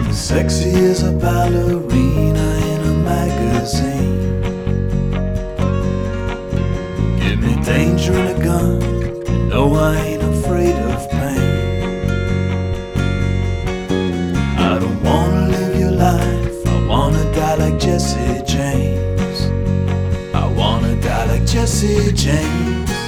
Sexy as a ballerina in a magazine. Give me danger and a gun, you know I ain't afraid of pain. I don't wanna live your life, I wanna die like Jesse James. I wanna die like Jesse James.